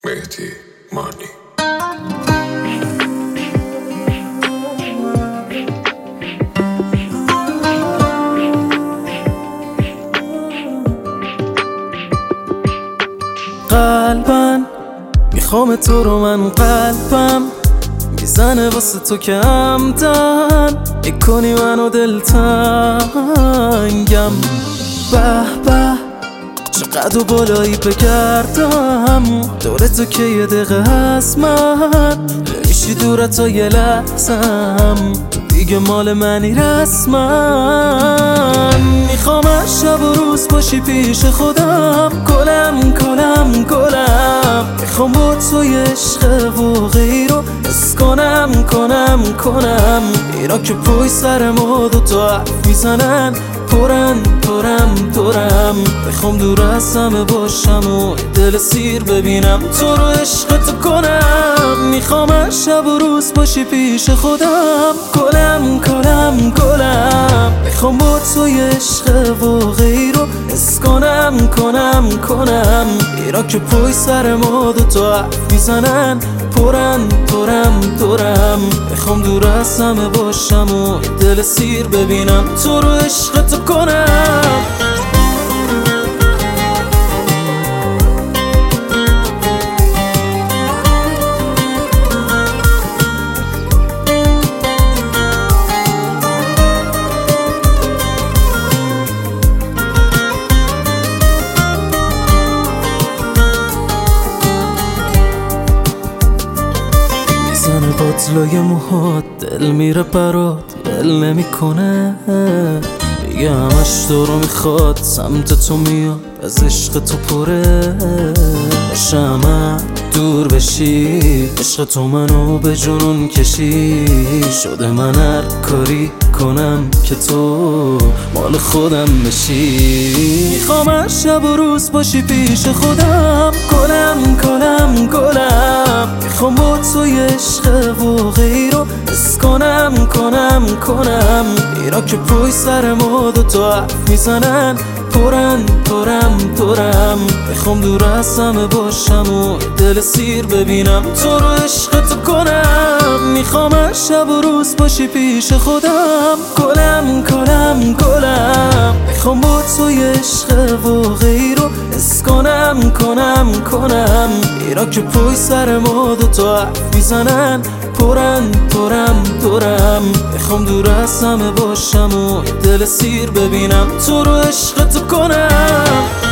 مهدی مانی. قلبم میخوام تو رو، من قلبم میزنه واسه تو که همدن میکنی منو دلتنگم. به به چقدر و بالایی بگردم دور تو که یه دقیقه هست من نمیشی دور تا یه لحظم تو دیگه مال منی رسما. میخوام از شب و روز باشی پیش خودم، گلم گلم گلم. میخوام با تو یه عشق واقعی رو حس کنم اینا که پای سر ما دوتا حرف میزنن پرم میخوام دور از همه باشم و دل سیر ببینم تو رو عشق تو کنم. میخوام از شب و روز باشی پیش خودم، گلم گلم گلم. میخوام با تو یه عشق واقعی رو حس کنم اینا که پای سر ما دوتا حرف میزنن پرم میخوام دور از همه باشم و دل سیر ببینم تو رو عشق تو کنم. میزنه باطلای موهات، دل میره برات ول نمیکنه، میگه همش تو رو میخواد، سمت تو میاد از عشق تو پره. باشم دور بشی، عشق تو منو به جنون کشی، شده من هر کاری کنم که تو مال خودم بشی. میخوام از شب و روز باشی پیش خودم، گلم گلم گلم. میخوام با تو یه عشق واقعی رو حس کنم اینا که پای سر ما دوتا حرف میزنن پرم میخوام دور از همه باشم و دل سیر ببینم تو رو عشق تو کنم. میخوام از شب و روز باشی پیش خودم، گلم گلم گلم. میخوام با تو یه عشق واقعی رو حس کنم اینا که پای سر ما دوتا حرف میزنن پرم میخوام دور از همه باشم و دل سیر ببینم تو رو عشق تو کنم.